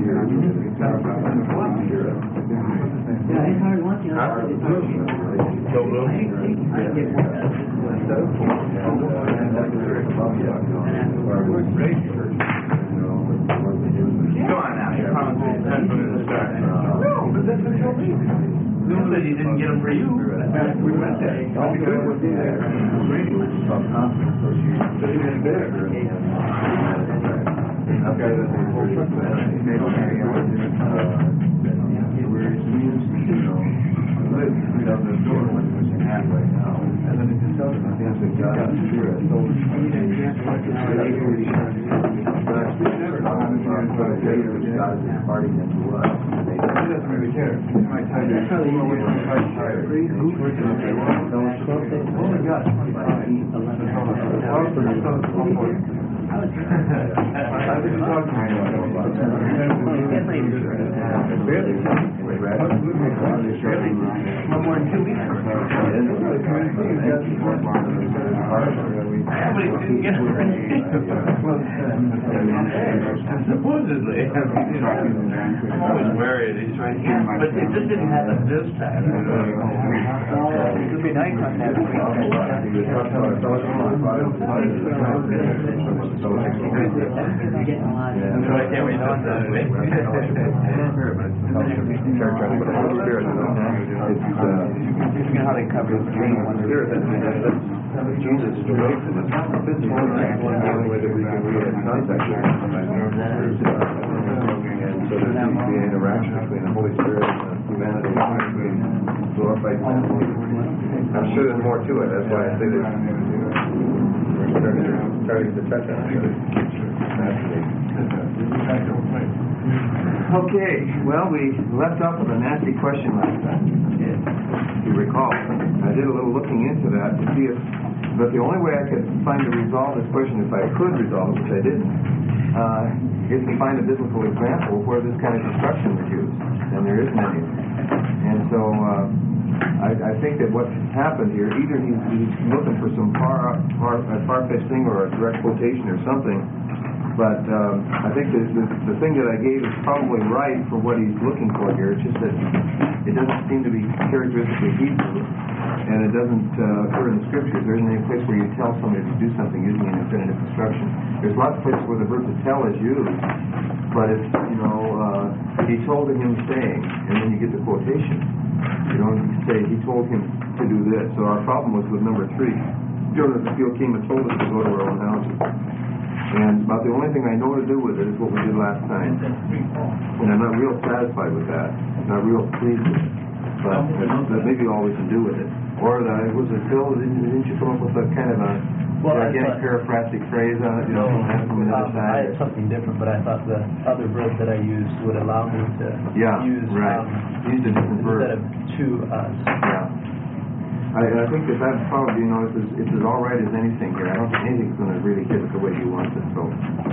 it's hard one thing. Come on now, you promised me 10 from the start. No, but that's what you told me. You said you didn't get them for you. We went there. We would do that. Supposedly, I'm always worried. He's right here, but it just didn't happen this time. It would be nice on that. How they cover the dream when they're Jesus is away from the physical way that we can read contact with and so there needs to be an interaction between the Holy Spirit and humanity between glorified humanity. I'm sure there's more to it. That's why I say that we're starting to touch on it. Okay, well, we left off with a nasty question last time, if you recall. I did a little looking into that to see if, but the only way I could find to resolve this question, if I could resolve it, which I didn't, is to find a biblical example where this kind of construction was used, and there isn't any. And so I think that what's happened here, either he's looking for some far-fetched thing or a direct quotation or something, but I think the thing that I gave is probably right for what he's looking for here. It's just that it doesn't seem to be characteristically Hebrew, and it doesn't occur in the Scriptures. There isn't any place where you tell somebody to do something using an infinitive construction. There's lots of places where the verb to tell is used, but it's, he told him saying, and then you get the quotation. You don't say, he told him to do this. So our problem was with number 3. Jonah the field came and told us to go to our own houses. And about the only thing I know to do with it is what we did last time. And I'm not real satisfied with that. Not real pleased with it. But maybe all we can do with it. Or was it Phil? Didn't you come up with a kind of a gigantic paraphrastic phrase on it? From the other side? I had something different, but I thought the other verb that I used would allow me to use use a different verb instead of to us. Yeah. I think that probably, it's as all right as anything here. I don't think anything's going to really hit it the way you want it. So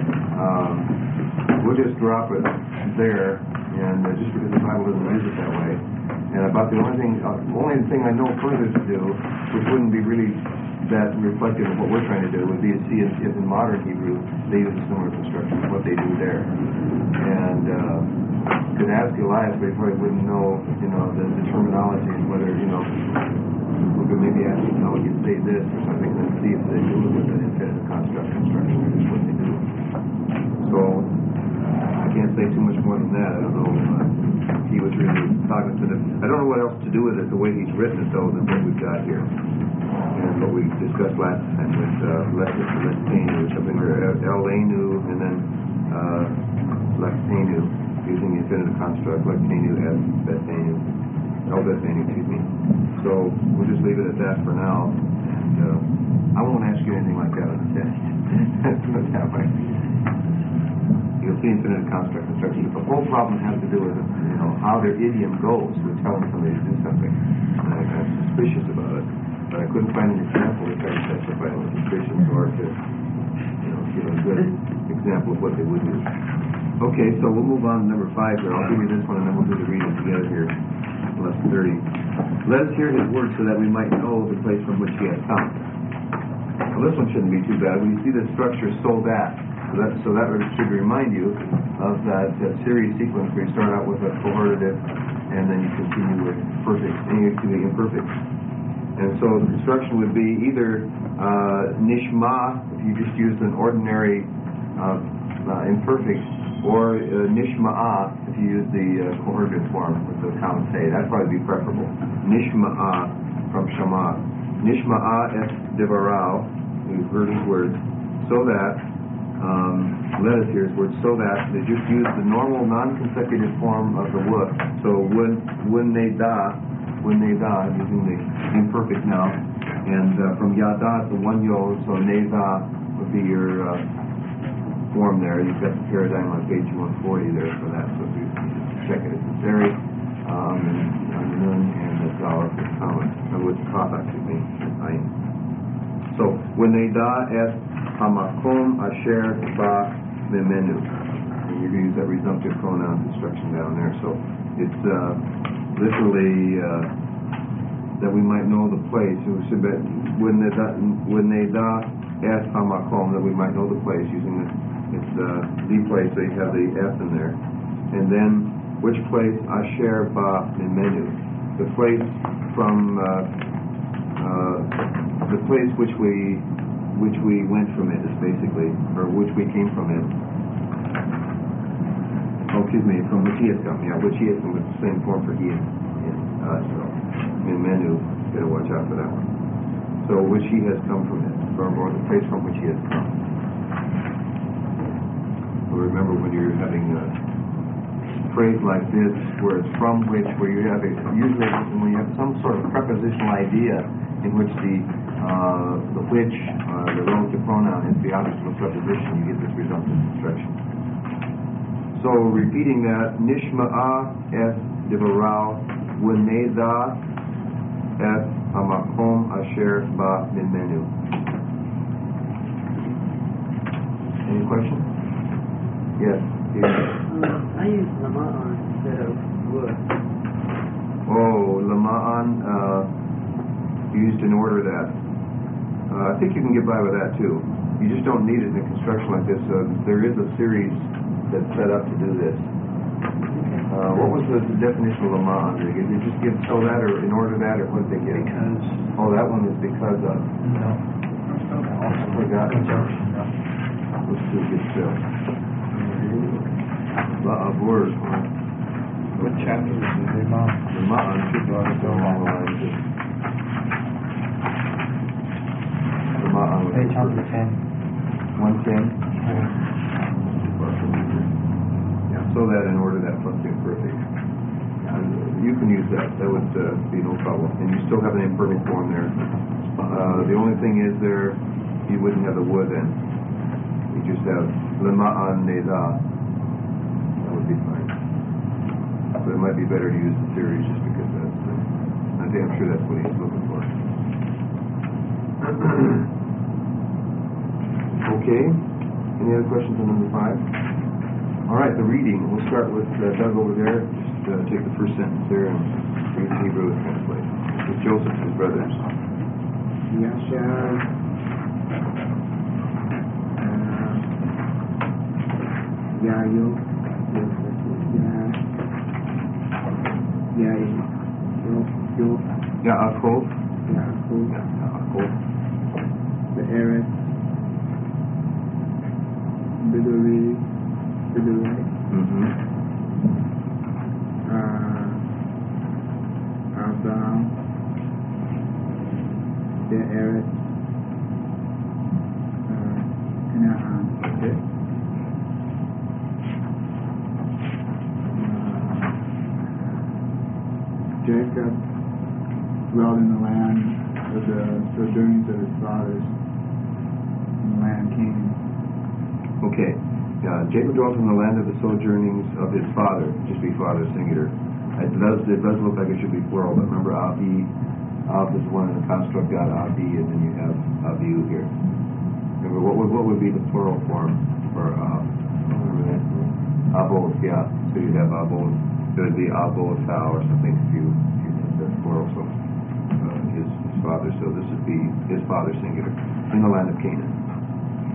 we'll just drop it there, and just because the Bible doesn't use it that way. And about the only thing I know further to do, which wouldn't be really that reflective of what we're trying to do, would be to see if in modern Hebrew they use a similar construction, what they do there. And could ask Elias, but he probably wouldn't know, the terminology and whether, we could maybe ask him how he'd say this or something, and see if they do it with an infinitive construction or just what they do. So I can't say too much more than that. I don't know if he was really talking to them. I don't know what else to do with it the way he's written it, though, than what we've got here. And what we discussed last time with Lectanu, something there, Elenu, and then Lectanu, using the infinitive construct, Lectanu, Bethanu, El-Bethanu, excuse me. So we'll just leave it at that for now. And I won't ask you anything like that on the test. That's what that way. You'll see infinitive construct construction. But the whole problem has to do with how their idiom goes with telling somebody to do something. And I'm suspicious about it. But I couldn't find an example to try to testify on suspicions or to give a good example of what they would do. Okay, so we'll move on to number 5 here. I'll give you this one and then we'll do the reading together here. Lesson 30. Let us hear his word so that we might know the place from which he has come. Well, this one shouldn't be too bad. When you see the structure so that, So that should remind you of that series sequence where you start out with a cohortative and then you continue with perfect, and you to the imperfect. And so the construction would be either nishma, if you just use an ordinary imperfect, or nishma'a, if you use the cohortative form with the common say. That'd probably be preferable. Nishma'a from Shama. Nishma'a es divarao, we've heard his words, so that, let us hear his words, so that they just use the normal non-consecutive form of the wood. So when they da, using the imperfect now, and from yada to one yod, so neza would be your form there. You've got the paradigm on page 140 there for that, so if you check it, it's very and the dollar for common, with kata, so when they da es hamakom asher ba memenu, and you're going to use that resumptive pronoun construction down there. So it's literally that we might know the place. When they da es hamakom, that we might know the place using it's the place. So you have the F in there, and then which place asher ba memenu, the place from the place which we went from it is basically, or which we came from it. Oh, excuse me, from which he has come. Yeah, which he has come. It's the same form for he and us. So in menu, you gotta watch out for that one. So which he has come from it, or the place from which he has come. So remember when you're having a phrase like this, where it's from which, where you have usually when you have some sort of prepositional idea in which the which, the relative pronoun is the object of preposition, you get this resumptive construction. So repeating that, nishma'a es divarao weneda es hamakom asher ba mimenu. Any questions? Yes. I use lama'an instead of wood. Oh, lama'an, used in order that. I think you can get by with that too. You just don't need it in a construction like this. There is a series that's set up to do this. What was the definition of lama'an? Did you just give so that, or in order that, or what did they give? Because. Oh, that one was because of. No. I forgot. Let's do good still. Words. What chapter is it? Lama'an should be along the lines of. Page 110. 110? Yeah, so that in order that plus the imperfect. You can use that. That would be no problem. And you still have an imperfect form there. The only thing is there, you wouldn't have the wood then. You just have lema'an neza. That would be fine. But it might be better to use the series just because that's I'm sure that's what he's looking for. Okay. Any other questions on number 5? All right, the reading. We'll start with Doug over there. Just take the first sentence there and read the Hebrew and translate. With Joseph and his brothers. Yashar Yayo Yaakov. The Eretz Biduri Abraham the Eretz Canaan. Okay. Jacob dwelled in the land of the sojournings of his fathers in the land Canaan. Okay. Jacob dwelt in the land of the sojournings of his father. Just be father singular. It does look like it should be plural, but remember Avi. Av is one in the construct got Avi, and then you have Aviu here. Remember what would be the plural form for Av? Remember that? Avos, yeah. So you'd have Avos. It would be Avotau or something if you did the plural. So his father. So this would be his father singular in the land of Canaan.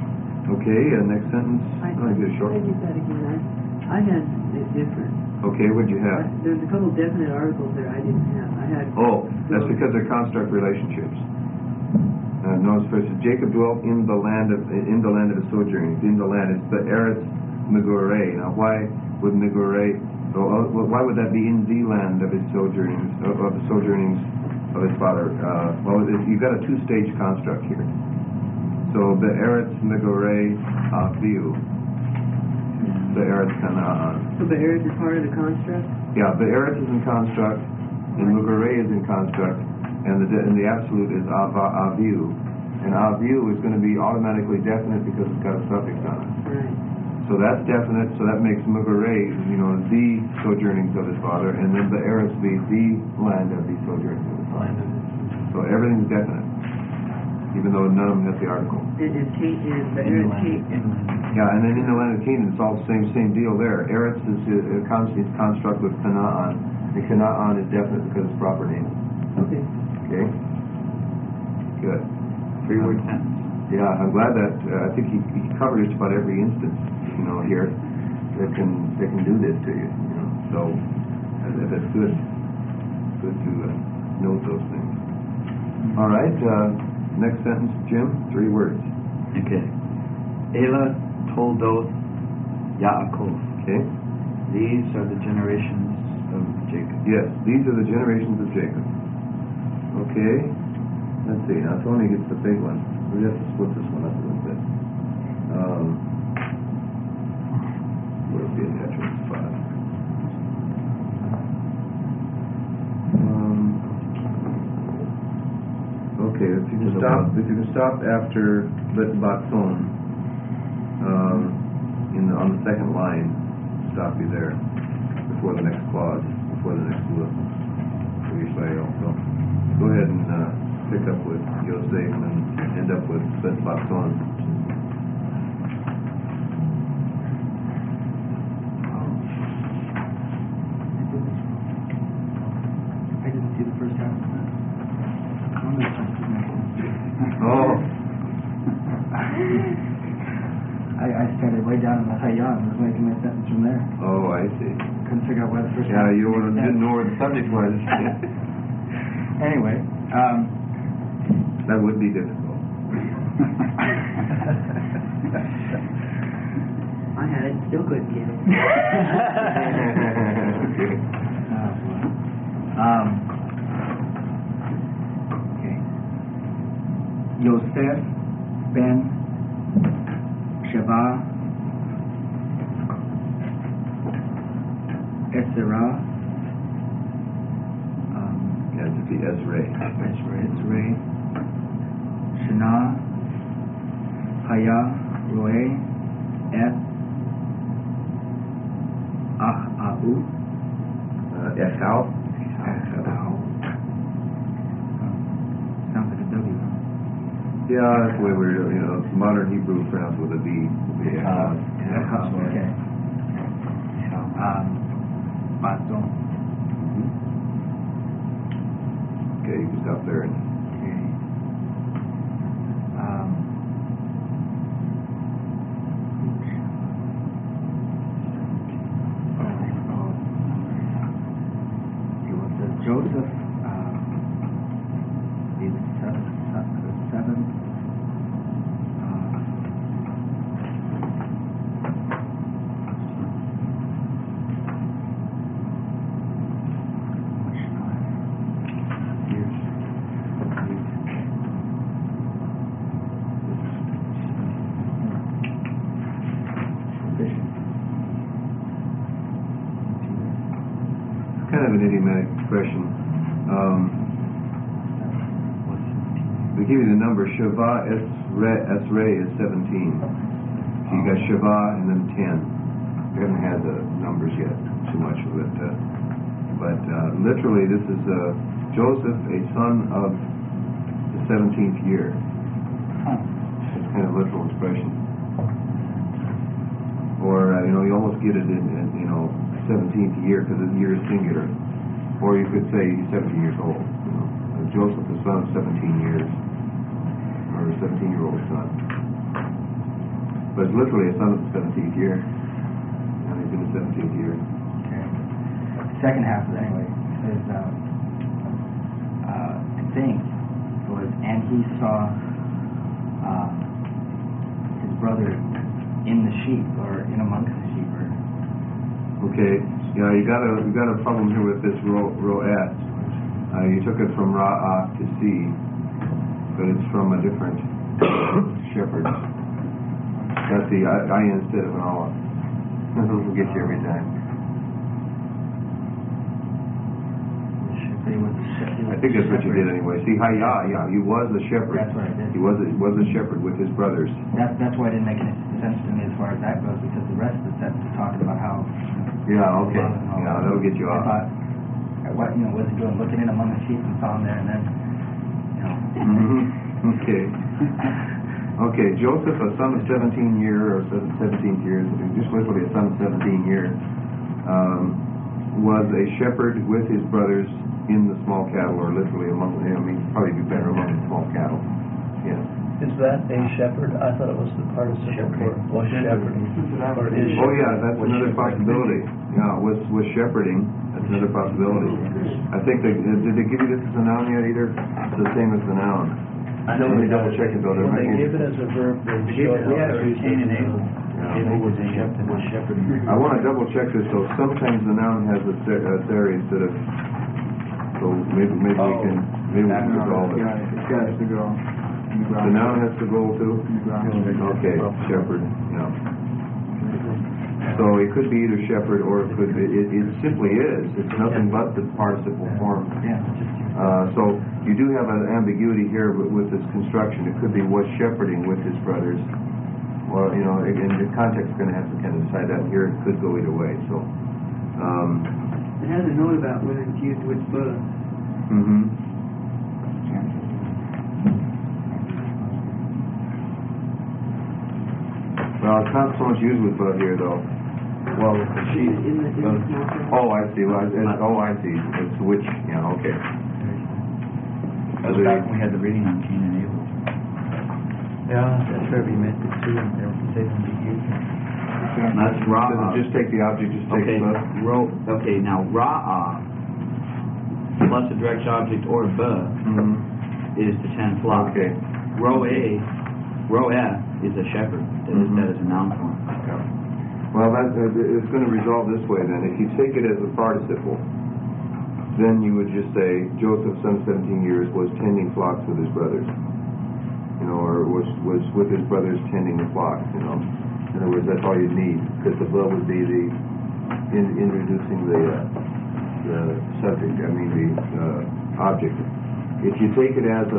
Okay, next sentence. Oh, you get a short I did that again. I had it different. Okay, what'd you have? There's a couple definite articles there I didn't have. I had. Oh, that's because they're construct relationships. Notice first, Jacob dwelt in the land of his sojournings. In the land, it's the Eretz Megorei. Now, why would Megorei? Why would that be in the land of his sojournings, of the sojournings of his father? Well, you've got a two-stage construct here. So the Eretz Megorei Aviu, the Eretz Canaan. So the Eretz is part of the construct? Yeah, the Eretz is in construct, and Megorei is in construct, and the absolute is Aviu. And Aviu is going to be automatically definite because it's got a suffix on it. Right. So that's definite, so that makes Megorei, the sojournings of his father, and then the Eretz be the land of the sojournings of his father. So everything's definite, even though none of them has the article. The Eretz Canaan. Yeah, and then in the land of Canaan, it's all the same deal there. Eretz is a constant construct with Canaan, and Canaan is definite because it's proper name. Okay. Okay? Good. 3-word sentence. Yeah, I'm glad that, I think he covered just about every instance, here that can do this to you, So, that's good. Good to note those things. All right, next sentence, Jim, 3 words. Okay. Elah Toldoth Yaakov. Okay? These are the generations of Jacob. Yes, these are the generations of Jacob. Okay? Let's see, now Tony gets the big one. We have to split this one up a little bit. Where'll be a natural spot? Okay, if you can stop after Batzon, on the second line, stop you there before the next clause, before the next look. So go ahead and pick up with Yosef and end up with Batzon. I didn't see the first half. Oh. I started way down in the Hayah and was making my sentence from there. Oh, I see. Couldn't figure out where the first Yeah, half you made sense. didn't know where the subject was. Anyway, That would be difficult. I had it, still couldn't get it. Okay. Yosef ben Sheva Ezra. Yeah, it'd be Ezra. Shana Haya Roe Et Ahu Echal. Sounds like a W. Yeah, that's the way we're, modern Hebrew pronounced with a B. Echal. Okay. Batzon. Okay, you can stop there. Okay. It was Joseph. It was seven. Kind of an idiomatic expression. They give you the number. Sheva Esrei is 17. So you got Sheva and then 10. We haven't had the numbers yet too much of it. But literally, this is Joseph, a son of the 17th year. It's kind of a literal expression. Or, you almost get it in 17th year because the year is singular. Or you could say he's 17 years old. Joseph, the son of 17 years. Or a 17-year-old son. But it's literally a son of the 17th year. And he's in the 17th year. Okay. Second half, anyway, says, I think it was, and he saw his brother in the sheep, or in amongst the sheep. Or... Okay. Yeah, you got a problem here with this ro'et. You took it from ra'ah to see, but it's from a different shepherd. That's the I instead of an Allah. That'll forget you every time. I think that's what you did anyway. See, he was a shepherd. That's what I did. He was a shepherd with his brothers. That's why it didn't make any sense to me as far as that goes, because the rest of the sentence is talking about how... Yeah, okay. Yeah, that'll get you off. I thought, was he doing looking in among the sheep and saw him there, and then, Okay. Okay, Joseph, a son of 17 year, or 17th year, just literally a son of 17 year, was a shepherd with his brothers in the small cattle, or literally among them. I mean, probably be better among the small cattle. Yeah. Is that a shepherd? I thought it was the participle for was shepherding. Or is Oh yeah, that's another possibility. Yeah, was shepherding. That's another possibility. I think did they give you this as a noun yet either? It's the same as the noun. I know Let me double check it though. When they gave it as a verb, they showed we had how it Cain and Abel. Yeah. Was shepherding. I want to double check this though. Sometimes the noun has a there instead of. So maybe we can resolve it. Yeah, it's got to go. The noun has to go too? In the ground. Okay, shepherd, yeah. So it could be either shepherd or it could be, it simply is. It's nothing but the participle form. Yeah. So you do have an ambiguity here with this construction. It could be was shepherding with his brothers. Well, and the context is going to have to kind of decide that. Here it could go either way. So. It has a note about whether it's used with but. Mm-hmm. Well, it's not so much used with but here, though. Well, she. In the small cattle. Oh, I see. Well, I see. It's which. Yeah. Okay. That's back when we had the reading on Cain and Abel. Yeah, that's where we meant it too. There was a That's ra'ah. Just take the object. Just take Okay. the. Okay. Now ra'ah plus a direct object or ba is to tend flock. Okay. Ro'eh is a shepherd. That is a noun form. Yeah. Well, it's going to resolve this way then. If you take it as a participle, then you would just say Joseph, son of 17 years, was tending flocks with his brothers. Or was with his brothers tending the flocks. In other words, that's all you need, because the verb would be the introducing the subject. I mean the object. If you take it as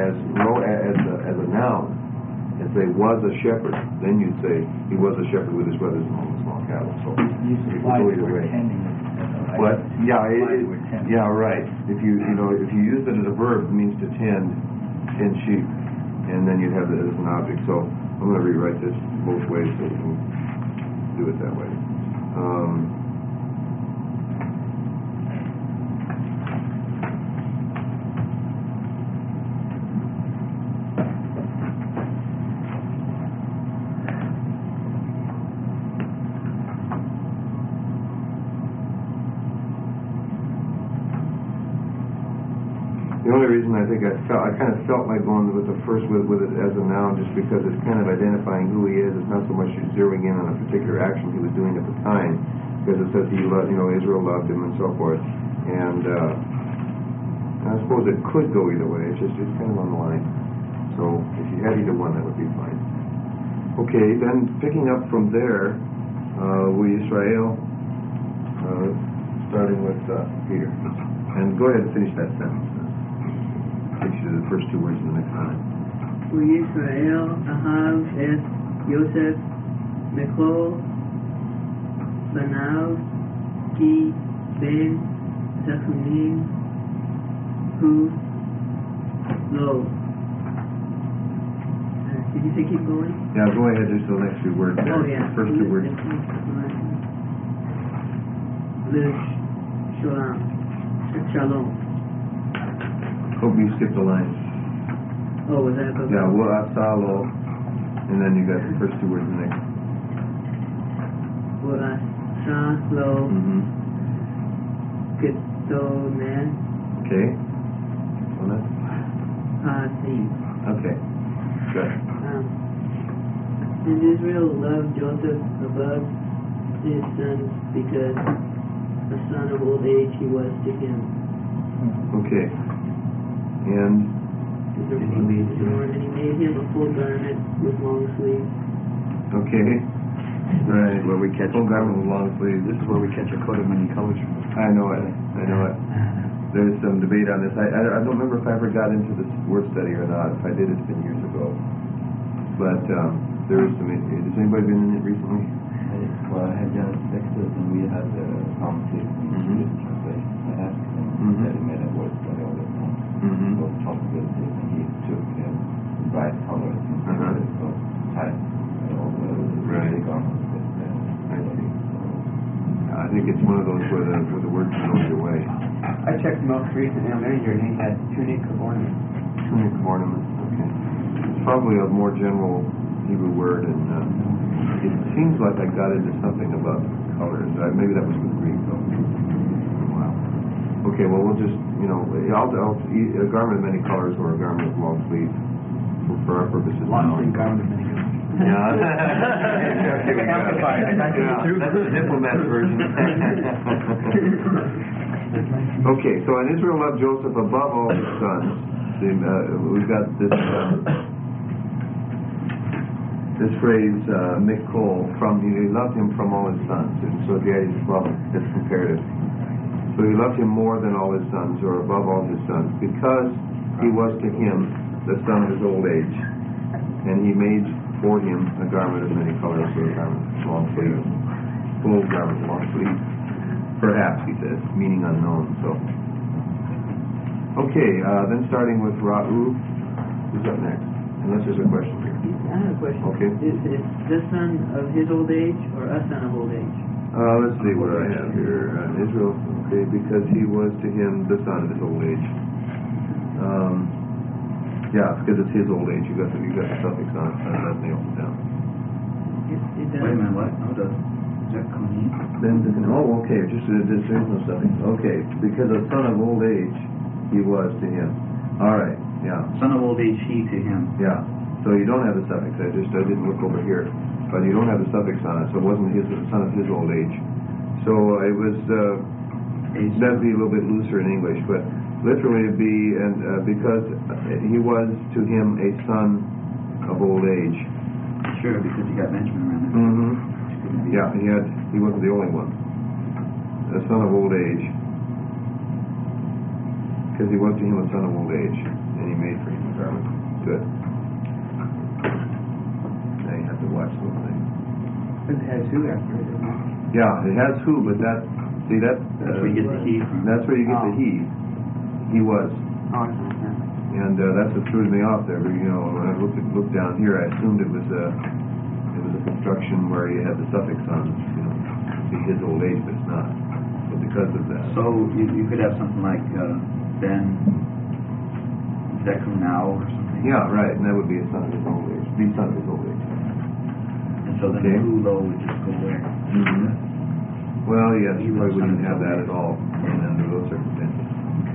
a noun, and say was a shepherd, then you'd say he was a shepherd with his brothers among the small cattle. So You it supply would go the either word way. tending. What? Yeah, Tending. yeah, right. If you use it as a verb, it means to tend sheep, and then you'd have it as an object. So I'm going to rewrite this both ways so you can do it that way. The only reason I think I kind of felt like going with the first with it as a noun, just because it's kind of identifying who he is. It's not so much zeroing in on a particular action he was doing at the time, because it says he loved, Israel loved him and so forth. And I suppose it could go either way. It's kind of on the line. So if you had either one, that would be fine. Okay, then picking up from there, we Israel, starting with Peter, and go ahead and finish that sentence. Takes you to the first two words in the next line. Yisrael ahav es Yosef mechol banav ki ben zachunim hu lo. Did you say keep going? Yeah, go ahead. There's the next two words there. Oh yeah. The first two words. Shalom. Hope you skipped the line. Oh, was that above? Yeah, Wa'asalo And then you got the first two words next. Sa, lo, Gito, man. Okay. Well, that's... Sim. Okay. Good. And Israel loved Joseph above his sons because a son of old age he was to him. Okay. And And he made him a full garment with long sleeves. okay. Right. Where we catch Full garment with long sleeves. This is where we catch a coat of many colors from. I know it. There's some debate on this. I don't remember if I ever got into this word study or not. If I did, it's been years ago. But there is some. Has anybody been in it recently? Well, I had just texted and we had conversation in Swedish translation. I asked him that he made a word study all the time. Both possibilities, and he took bright colors and so tight all the garments. I think it's one of those where the words go your way. I checked most recently on Ranger and he had tunic of ornament. Tunic of ornament, okay. It's probably a more general Hebrew word, and it seems like I got into something about colors. Maybe that was with Greek, though. Wow. Okay, well, we'll just, a garment of many colors or a garment of long sleeves for our purposes. Long sleeve garment of many colors. Yeah. That's the diplomat version. Okay, so and Israel loved Joseph above all his sons. We've got this phrase, Mikol, he loved him from all his sons. And so the idea is, well, it's comparative. So he loved him more than all his sons, or above all his sons, because he was to him the son of his old age. And he made for him a garment of many colors, or a garment of long sleeves. Full garment of long sleeves. Perhaps, he says, meaning unknown. So, okay, then starting with Ra'u. Who's up next? Unless there's a question here. I have a question. Okay. Is the son of his old age or a son of old age? Let's see what I have here. Israel, okay, because he was to him the son of his old age. Yeah, because it's his old age. You got the suffix on it. That nails it down. It does. Wait a minute, what? Is that Kohen? Then okay, just there's no suffix. Okay, because a son of old age he was to him. All right, yeah. Son of old age, he to him. Yeah. So you don't have the suffix. I didn't look over here, but you don't have the suffix on it. So it wasn't the son of his old age. So it was. That'd be a little bit looser in English, but literally it'd be because he was to him a son of old age. Sure, because you got Benjamin around there. Yeah, he wasn't the only one. A son of old age. Because he was to him a son of old age, and he made for him a garment. Good. Now you have to watch the thing. It has who after it, doesn't it? Yeah, it has who, but that's where you get the he from. That's where you get the he. He was. Oh, I understand. And that's what threw me off there. But, when I looked down here, I assumed it was a construction where you had the suffix on, his old age, but it's not. So because of that. So you could have something like Ben Zeku now or something. Yeah, right, and that would be a son of his old age. Be son of his old age. And so then Hulo would just go where? Well, yes, you probably wouldn't have that at all under those circumstances.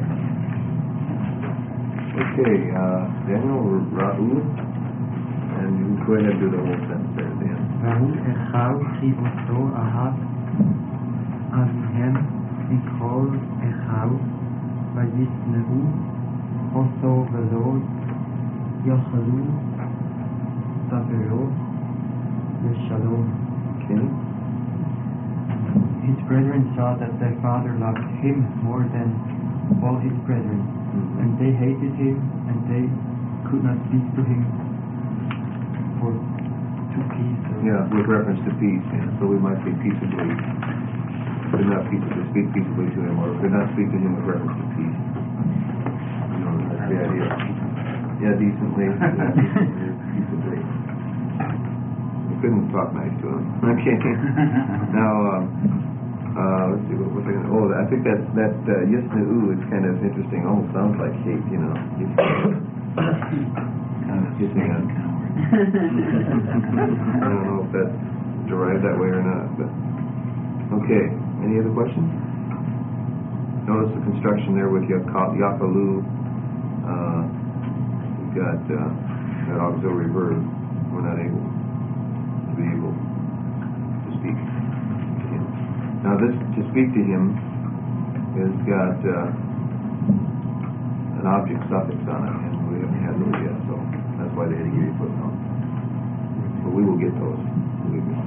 Okay, Daniel Ra'u, and you go ahead and do the whole sentence there at the end. Ra'u echau chivoto ahad avihem mikol echau vayisnehu oso velo yochalu taverot yeshalom. Okay. His brethren saw that their father loved him more than all his brethren, and they hated him, and they could not speak to him to peace. Yeah, with reference to peace. Yeah. So we might say peaceably. Could not speak peaceably to him, or could not speak to him with reference to peace. That's the idea. Yeah, decently. Peaceably. We couldn't talk nice to him. Okay. Now. Let's see, what was I going to... Oh, I think that Yisna'u is kind of interesting. Almost sounds like hate, Kind of kissing on... I don't know if that's derived that way or not, but okay. Any other questions? Notice the construction there with Yakalu. We've got that auxiliary verb. We're not able to speak to him. Now this to speak to him has got an object suffix on it, and we haven't had those yet, so that's why they had to give you a footnote. But we will get those. Believe me.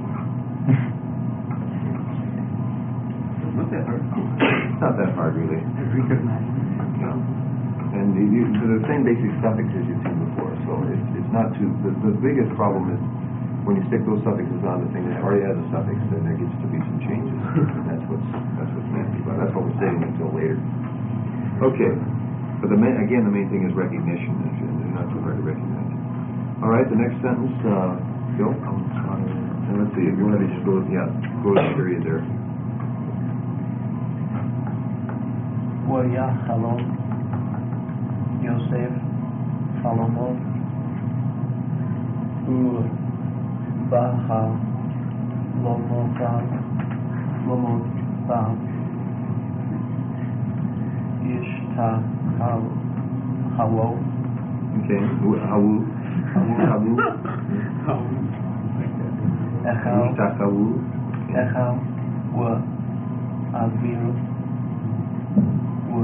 Not that hard. It's not that hard, really. Recognize. No. And the same basic suffixes you've seen before, so it's not too. The biggest problem is when you stick those suffixes on the thing that already has a suffix, then there gets to be some changes. And that's what's nasty about it. That's why we're saving it until later. Okay. But the main thing is recognition. They're not too hard to recognize. All right. The next sentence, Bill. And let's see. If you want to just go to the period there. Waya Halom Yosef Halomot Baha Lomotah Ishta Hawo. Okay. Hawu. Echal wa Aviru wa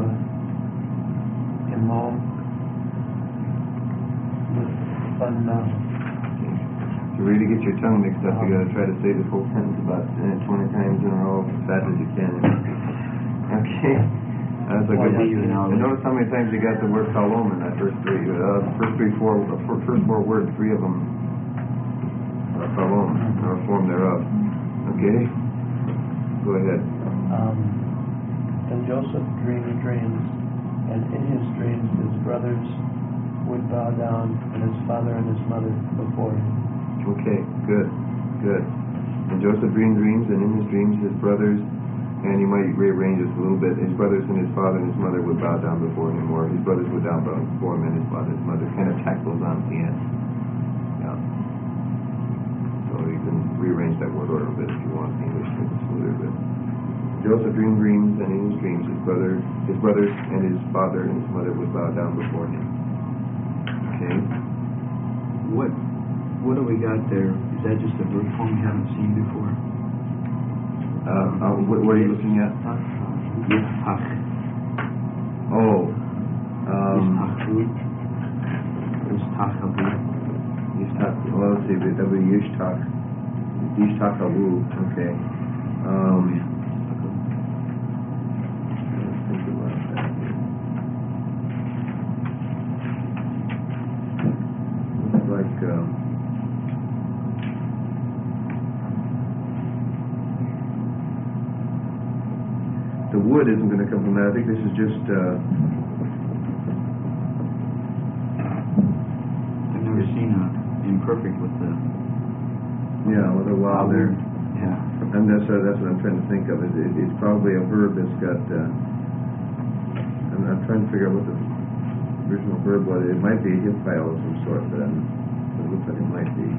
Imo Banna. To really get your tongue mixed up, you got to try to say this whole sentence about 20 times in a row as fast as you can. Okay. That's a good one. And notice how many times you got the word Kalom in that first four words, three of them are Kalom, or a form thereof. Okay? Go ahead. And Joseph dreamed dreams, and in his dreams his brothers would bow down, and his father and his mother before him. Okay, good. And Joseph dreamed dreams, and in his dreams his brothers, and you might rearrange this a little bit, his brothers and his father and his mother would bow down before him, or his brothers would bow down before him, and his father and his mother. Kind of tack those on at the end. Yeah. So you can rearrange that word order a bit if you want in English to make it smoother. But Joseph dreamed dreams, and in his dreams his brothers and his father and his mother would bow down before him. Okay. What do we got there? Is that just a verb form we haven't seen before? What are you looking at? Yitzhak. Oh. Yishtak. Well, let's see. That would be Yishtak. Yishtakawu. Okay. Let's think about that. Looks like. The wood isn't going to come from that. I think this is just. I've never seen a imperfect with the. Yeah, with a wow there. Yeah. And that's what I'm trying to think of. It's probably a verb that's got. I'm trying to figure out what the original verb was. It might be a hip file of some sort, but it looks like it might be.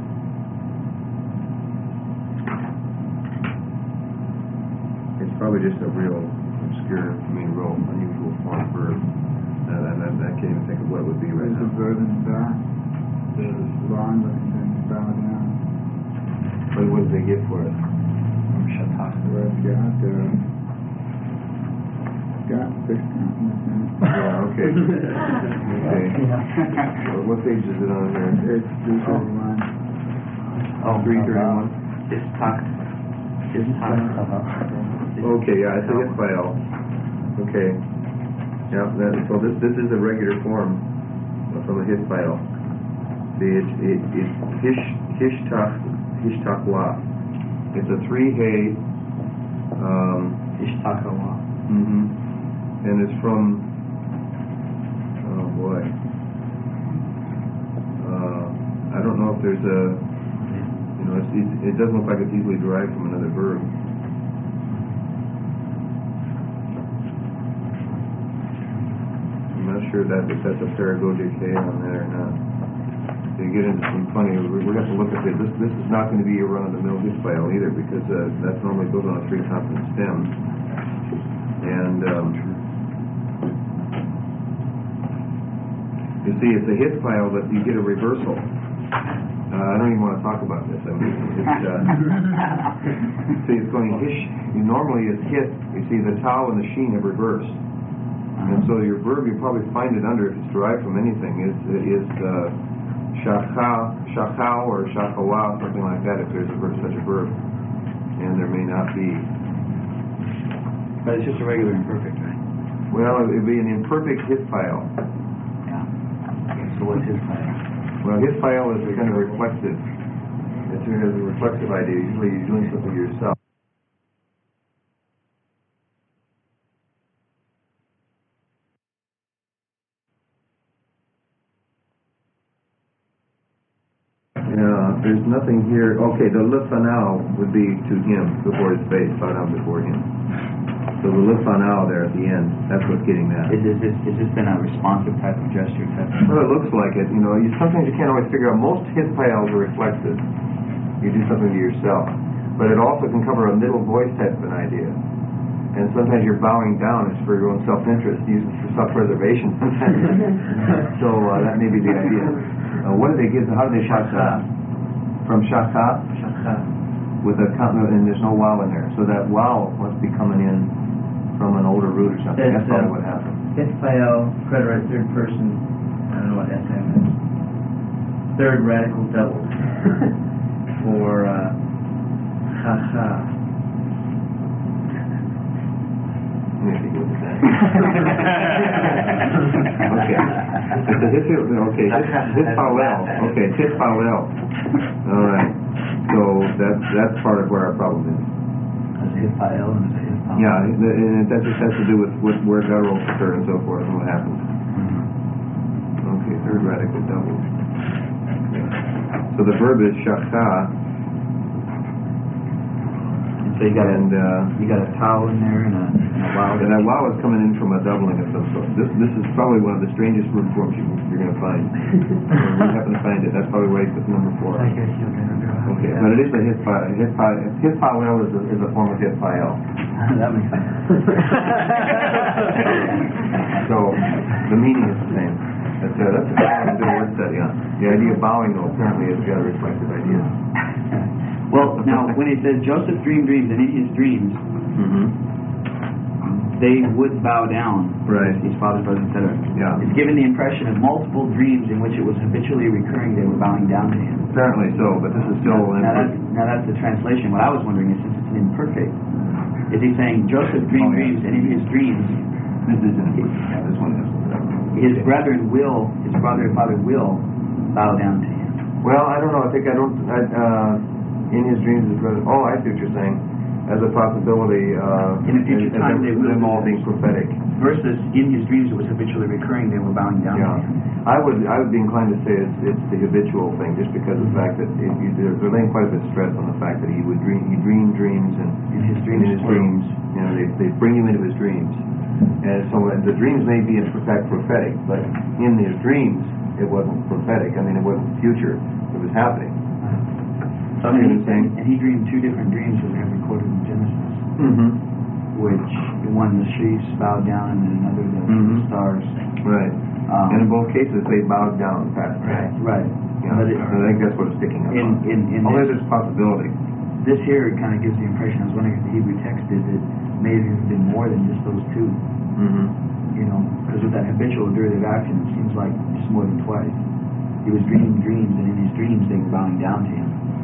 It's probably just a real obscure, real unusual form verb. And I can't even think of what it would be right now. There's a verb in back. There's long looking thing, bow down. What did they get for it? Shatak. The word got 6 consonants in it. Yeah, okay. Okay. Well, what page is it on here? It's 331. Oh, 331. It's tucked. Okay, yeah, it's a hit file. Okay. Yeah, so this is a regular form from a hit file. It's Hishtakwa. It's a 3-hey. Ishtakawa. And it's from. Oh boy. I don't know if there's a. It doesn't look like it's easily derived from another verb. I'm not sure if that's a paragogic hey on there or not. to get into some funny. We're going to have to look at this. This is not going to be a run-of-the-mill Hisphael either, because that's normally built on a 3-consonant stem. And you see, it's a Hisphael, but you get a reversal. I don't even want to talk about this. I mean, see, it's going hish. Normally it's hit. You see, the tau and the sheen have reversed. And so your verb, you probably find it under, if it's derived from anything, is shachau or shachawa, something like that, if there's such a verb. And there may not be. But it's just a regular imperfect, right? Well, it would be an imperfect Hisphael. Yeah. So what's Hisphael? Well, Hisphael is kind of reflexive. It's a reflexive idea. Usually you're doing something yourself. Yeah, there's nothing here. Okay, the lefanao would be to him, before his face, bow down before him. So the lefanao there at the end, that's what's getting that. Is this then a responsive type of gesture? Well, it looks like it. You know, sometimes you can't always figure out. Most Hisphaels are reflexive. You do something to yourself. But it also can cover a middle voice type of an idea. And sometimes you're bowing down. It's for your own self-interest. Use it for self-preservation sometimes. So that may be the idea. What do they give? How do they shout that? From shaka? With a and there's no wow in there. So that wow must be coming in from an older root or something. That's probably what happened. Hisphael, preterite third person, I don't know what SM is. Third radical double. For ha-ha. Maybe good with that. Okay. Hisphael. Okay, Hisphael. All right. So that's part of where our problem is. As a Hisphael and as a Hisphael. Yeah, and that just has to do with where gutturals occur and so forth and what happens. Okay, third radical double. So the verb is shakha. So you got a tau in there and a wow. And that wow is coming in from a doubling of some sort. This is probably one of the strangest root forms you're going to find. When you happen to find it, that's probably why you put the number 4. I guess you're going to do it. Okay, but it is a Hisphael is a form of Hisphael. That makes sense. So the meaning is the same. That's a good word study on. The idea of bowing, though, apparently has got a reflexive idea. Well, now, when it says Joseph dreamed dreams, and in his dreams, they would bow down. Right. His father's brothers, etc. Yeah. It's given the impression of multiple dreams in which it was habitually recurring they were bowing down to him. Apparently so, but this is still Now that's the translation. What I was wondering is, since it's an imperfect, is he saying Joseph dreamed dreams, and in his dreams, this one is. his brother and father will bow down to him? Well, I don't know. In his dreams, his brother. Oh, I see what you're saying. As a possibility, in a future time, they will all being prophetic. Versus in his dreams, it was habitually recurring; they were bowing down. Yeah, I would be inclined to say it's the habitual thing, just because of the fact that they're laying quite a bit of stress on the fact that he dreamed dreams, and in his dreams, you know, they bring him into his dreams, and so the dreams may be in fact prophetic, but in his dreams it wasn't prophetic. I mean, it wasn't future; it was happening. So and he dreamed 2 different dreams that we have recorded in Genesis, which one the sheaves bowed down and another the stars. Right. And in both cases they bowed down past that. Right. Yeah. I think that's what it's picking up on. Although there's a possibility. This here kind of gives the impression, I was wondering if the Hebrew text is it may have even been more than just those 2. You know, because with that habitual derivative action, it seems like it's more than twice. He was dreaming dreams, and in his dreams they were bowing down to him.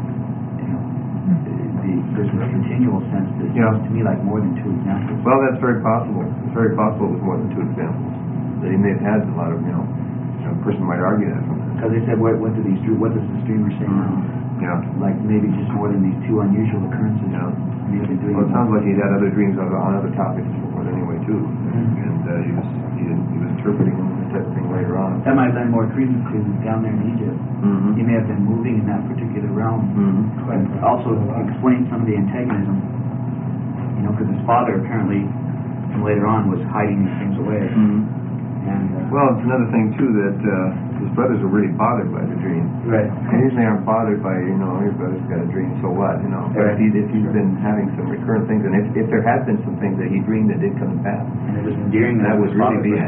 There's a continual sense that seems to me like more than 2 examples. Well, that's very possible. It's very possible with more than 2 examples. That he may have had a lot of, a person might argue that from that. Because they said, what does the streamer say now? Yeah. Like maybe just more than these 2 unusual occurrences. Yeah. Well, it sounds like he had other dreams on other topics before anyway, too. And he was interpreting them and type of thing later on. That might lend more credence to down there in Egypt. He may have been moving in that particular realm. And also explain some of the antagonism. Because his father apparently, from later on, was hiding these things away. And Well, it's another thing too that his brothers were really bothered by the dream. right. They usually aren't bothered by, your brother's got a dream, so what, But Right. if he's been having some recurrent things, and if there had been some things that he dreamed that did come to pass, And it was endearing that would really be.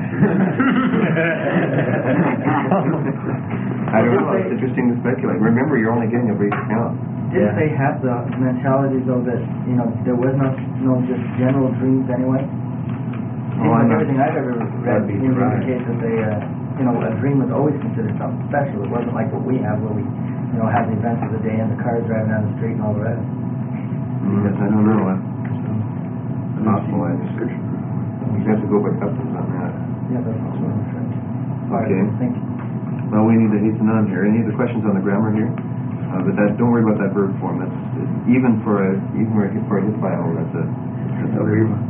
I don't know. It's interesting to speculate. Remember, you're only getting a brief account. Didn't they have the mentality though that there was no just general dreams anyway? Oh, I'm not- Everything I've ever read That'd be indicates right. that they, a dream was always considered something special. It wasn't like what we have, where we, have the events of the day and the cars driving down the street and all the rest. I don't know. It's possible description. You have to go by customs on that. Yeah, that's also what I'm trying to. Okay. Thank you. Well, we need to hasten on here. Any other questions on the grammar here? But don't worry about that verb form. That's even for a hitfile. That's a weird one.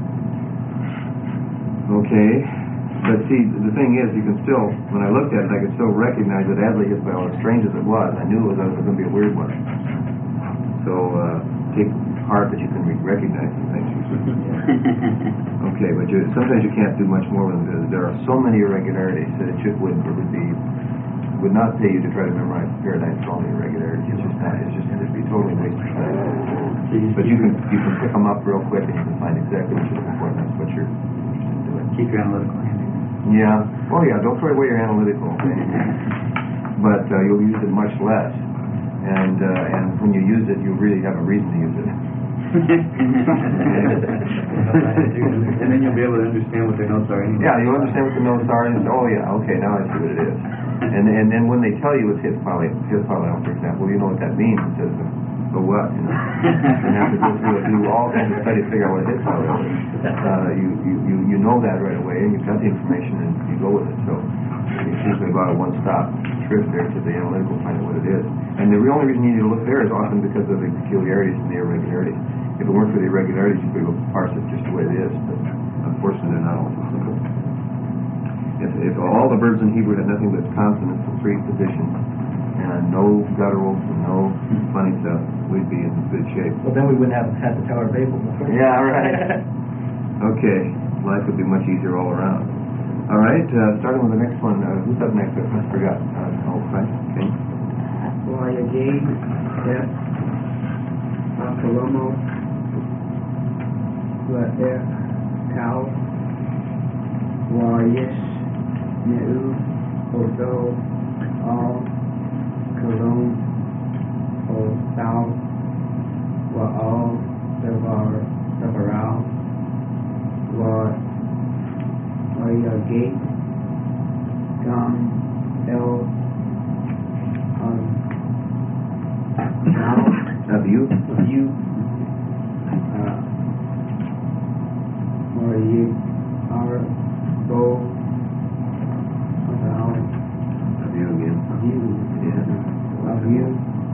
Okay. But see, the thing is, you can still, when I looked at it, I could still recognize that Adley hitfile, as strange as it was, I knew it was going to be a weird one. So take heart that you can recognize some things. Okay, but sometimes you can't do much more with them because there are so many irregularities that it would not pay you to try to memorize the paradigms for all the irregularities. It's just not. It'd be totally waste of time. But you can pick them up real quick and you can find exactly what you're looking for, and that's what you're interested in doing. Keep your analytical hand. Yeah. Oh yeah. Don't throw away your analytical. But you'll use it much less, and when you use it, you really have a reason to use it. And then you'll be able to understand what their notes are anyway. Yeah, you'll understand what the notes are, and okay, now I see what it is. And then when they tell you it's hitfile, for example, you know what that means. It says, so what? And have to go through and do all kinds of study to figure out what hitfile is. You know that right away, and you've got the information, and you go with it. So it's usually about a one-stop trip there to the analytical, find out what it is. And the only reason you need to look there is often because of the peculiarities and the irregularities. If it weren't for the irregularities, you could go parse it just the way it is. But unfortunately, they're not always applicable. If all the verbs in Hebrew had nothing but consonants and prepositions and no gutturals and no funny stuff, we'd be in good shape. Well, then we wouldn't have had the Tower of Babel. Yeah, right. Okay, life would be much easier all around. All right, starting with the next one. Who's up next? I forgot. Right. Okay. Wayagay, Seth, Akalomo, Laet, Kal, Wayesh, Neu, Odo, Al, Kalon, Othal, Waal, Devaral, Wayagay, Gam, El, Of you? Or you are go about Of you again. Yeah. of you.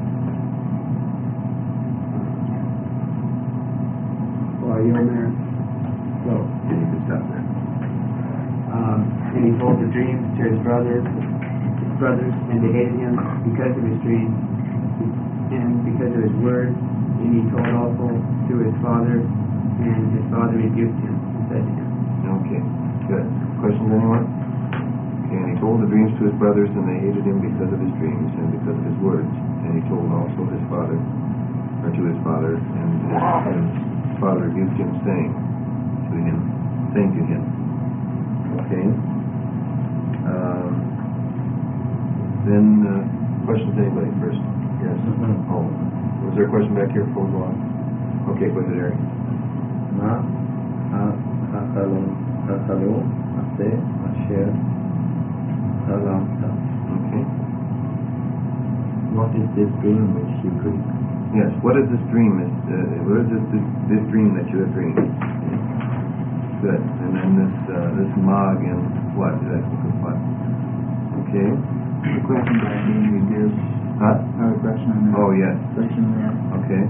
Or Yomer. So, And you can stop there. and he told the dreams to his brothers, and they hated him because of his dreams and because of his words. And he told also to his father, and his father rebuked him and said to him. Okay, good. Questions, anyone? Okay, and he told the dreams to his brothers, and they hated him because of his dreams and because of his words. And he told also his father, or to his father, and his father rebuked him, saying to him. Okay. Then, questions, anybody first? Yes. Oh, was there a question back here before we go on? Okay, go ahead, Eric. Okay. What is this dream which you dream? Yes. What is this dream? What is this dream that you have dreamed? Good. And then this mag and what? What? Okay. The question by being reduced. Huh? Another question on that. Oh yes. Section there. Okay.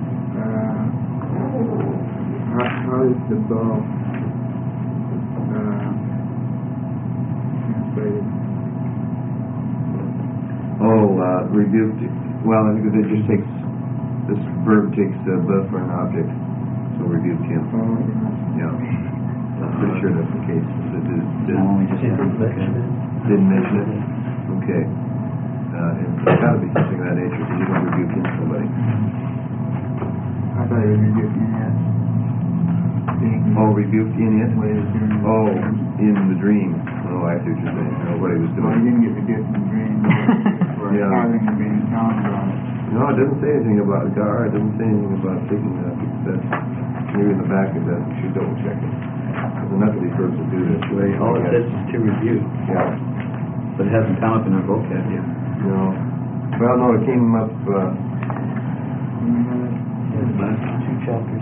How is the bow translated? Rebuked. Well, I think it just takes this verb takes but for an object, so rebuked him. Oh, Yeah. I'm pretty sure that's the case. Didn't mention it? Okay. It's got to be something of that nature because you don't rebuke somebody. I thought he was rebuking it. Oh, rebuked in it? Oh, in the dream. Oh, I see what you're saying. Oh, what he was Well, he doing. didn't get rebuked in the dream. Or Yeah. having him being telling about it. No, it doesn't say anything about Gar. It doesn't say anything about taking that. It says, maybe in the back it does. You should double check it. There's enough of these verbs to do this. All it says is to review, Yeah. but it hasn't come up in our vocab yet. No. Well, no, it came up, Last 2 chapters.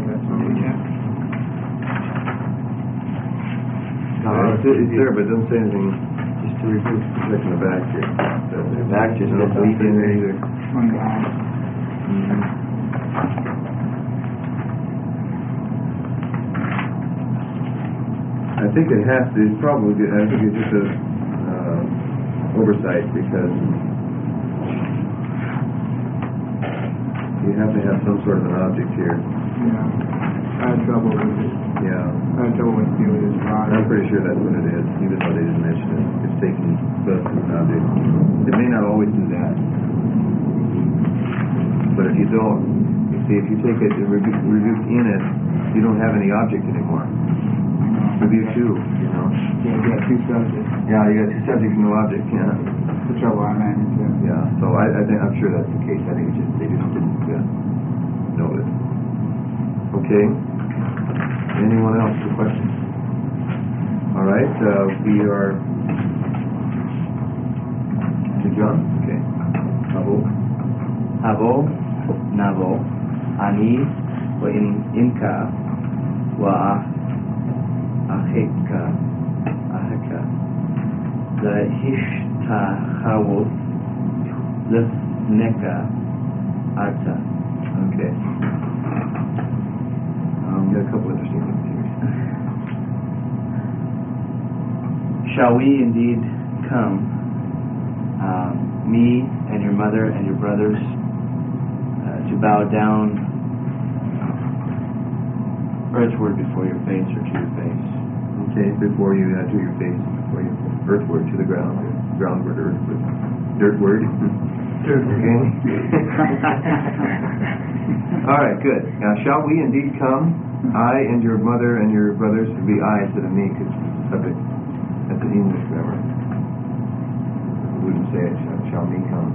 it's there, but it doesn't say anything. Just to review. Check in the back here. The back just no, says week in there either. 29. I think it has to. It's probably good. I think it's just a oversight because you have to have some sort of an object here. Yeah. I had trouble with it. Yeah. I had trouble with it with his rod. I'm pretty sure that's what it is, even though they didn't mention it. It's taking birth as an object. It may not always do that. But if you don't, you see, if you take it and rebuke in it, you don't have any object anymore. Rebuke two, you know. Yeah, you got 2 subjects. Yeah, you got 2 subjects and no object, yeah. That's the trouble I ran into. Yeah, so I think, I'm sure that's the case. I think it's just, they just didn't know it. Okay. Anyone else for questions? All right, we are to John. Okay. Havo, Navo, Ani, wa Inka, wa Aheka, the Hishtahawot, Lefneka, Ata. Okay. Got a couple interesting things here. Shall we indeed come, me and your mother and your brothers, to bow down earthward before your face or to your face? Okay, before you to your face, before you earthward to the ground, groundward, earthward, dirtward. Okay. All right, good. Now, shall we indeed come? I and your mother and your brothers would be I instead of me, because it's the subject. That's an English grammar. We wouldn't say it, shall me come.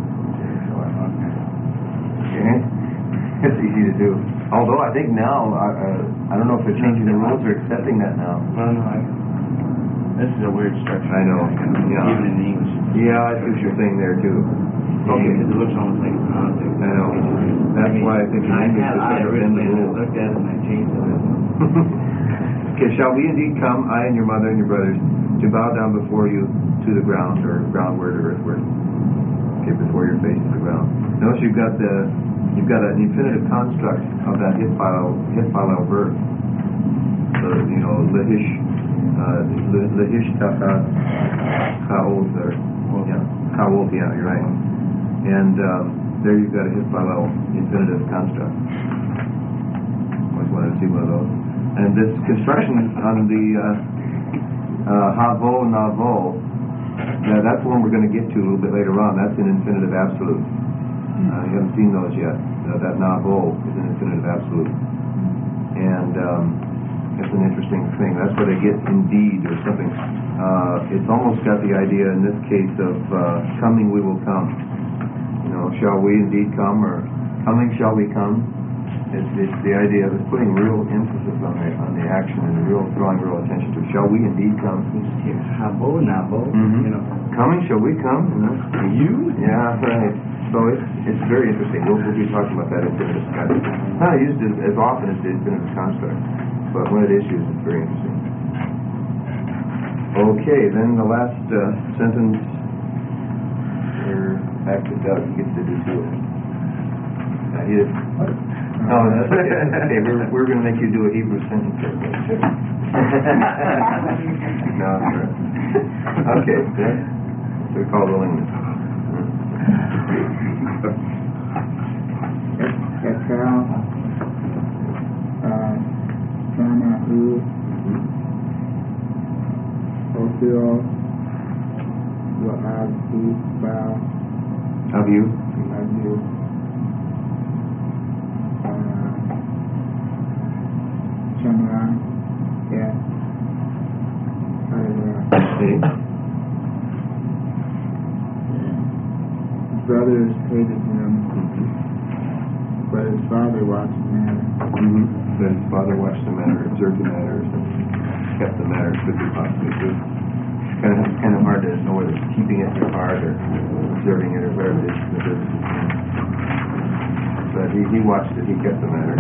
Okay? It's easy to do. Although I think now, I don't know if they're changing the rules or accepting that now. No, this is a weird structure. I know. Yeah. Even in English. Yeah, I see what you're saying there too. Okay, because it looks almost like a concept. I know. That's why I think in English it's I never been the originally rule. looked at it and I changed it. Okay, shall we indeed come, I and your mother and your brothers, to bow down before you to the ground, or groundward or earthward? Okay, before your face to the ground. Notice you've got an infinitive construct of that hitfile verb. So, you know, lehish taha kaoth, or kaoth, yeah, you're right. And there you've got a hitfile infinitive construct. Always wanted to see one of those. And this construction on the havo, navo, that's the one we're going to get to a little bit later on. That's an infinitive absolute. You haven't seen those yet. That navo is an infinitive absolute. And it's an interesting thing. That's where they get indeed or something. It's almost got the idea in this case of coming we will come. You know, shall we indeed come, or coming shall we come? It's the idea of putting real emphasis on the action and drawing real attention to. Shall we indeed come? Here, habo, nabo, you know. Coming, shall we come? You know? You? Yeah, right. So it's very interesting. We'll be talking about that infinitive construct. It's not used as often as the infinitive construct, but when it is used, it's very interesting. Okay, then the last sentence. We're back to Doug. He gets to do 2 of them. He is. No, that's okay. We're going to make you do a Hebrew sentence. No, sir. Okay, good. So we call willingness. Ekel, Tanahu, still La'ad Ba Of you? Abu Shamra Yeah See? His brothers hated him, but his father watched the matter. Then his father watched the matter, observed the matter, kept the matter, could be possibly good. It's kind of hard to know whether it's keeping it in your heart or observing it or whatever it is. But he watched it, he kept the matter.